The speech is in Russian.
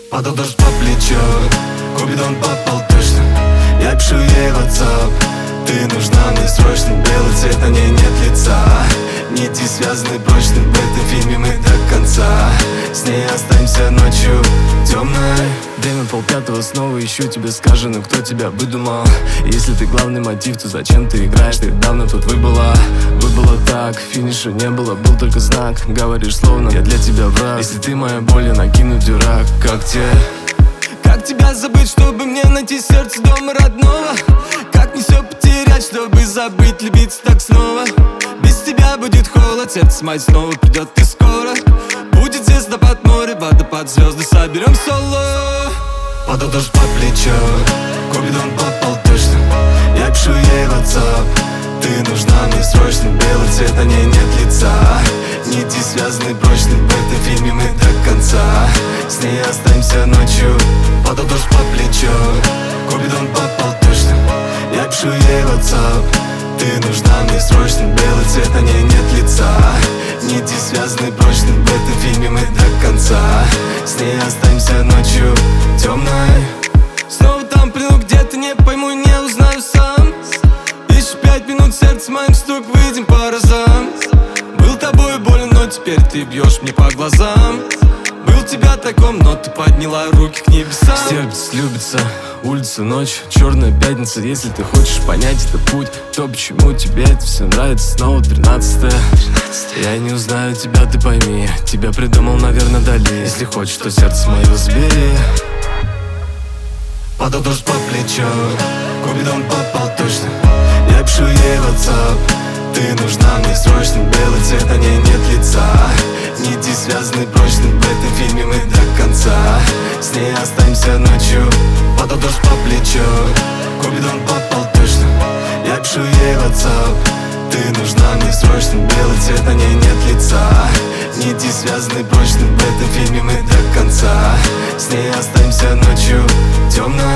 Падал дождь по плечу, Купидон попал точно. Я пишу ей в WhatsApp: ты нужна мне срочно. Белый цвет, на ней нет лица. Нити связаны прочно, в этом фильме мы до конца. С ней останемся ночью темной. Время 4:30, снова ищу тебя, скажи, ну кто тебя выдумал? Если ты главный мотив, то зачем ты играешь? Ты давно тут выбыла так, финиша не было, был только знак. Говоришь словно я для тебя враг. Если ты моя боль, я накину дурак. Как тебя забыть, чтобы мне найти сердце дома родного? Как мне все потерять, чтобы забыть, любить так снова? Без тебя будет холод, сердце мать снова придет и скоро. Будет звездопад, море, водопад, звезды соберем соло. Падал дождь по плечу, Купидон попал точно. Я пишу ей в WhatsApp: ты нужна мне срочно. Белый цвет, на ней нет лица. Нити связаны прочно, в этом фильме мы до конца. С ней останемся ночью. Падал дождь по плечу, Купидон попал точно. Я пишу ей в WhatsApp: ты нужна мне срочно. Белый цвет, на ней нет лица. Нити связаны прочно, в этом фильме мы до конца. С ней останемся ночью темной. Снова там плену, где-то не пойму, не узнаю сам. Еще 5 минут, сердце моим стук, выйдем по разам. Был тобой болен, но теперь ты бьешь мне по глазам. Был тебя таком, но ты подняла руки к небесам. Сердце любится, улица, ночь, черная пятница. Если ты хочешь понять этот путь, то почему тебе это все нравится? Снова 13-е. Я не узнаю тебя, ты пойми. Тебя придумал, наверное, Дали. Если хочешь, то сердце мое забери. Падал дождь по плечу, Купидон попал точно. Я пишу ей в WhatsApp: ты нужна мне срочно. Белый цвет, на ней нет лица. Нити связаны прочно, в этом фильме мы до конца. С ней останемся ночью. Падал дождь по плечу, Купидон попал точно. Я пишу ей в WhatsApp: ты нужна мне срочно. Белый цвет, на ней нет лица. Нити связаны прочно, в этом фильме мы до конца. С ней останемся ночью темной.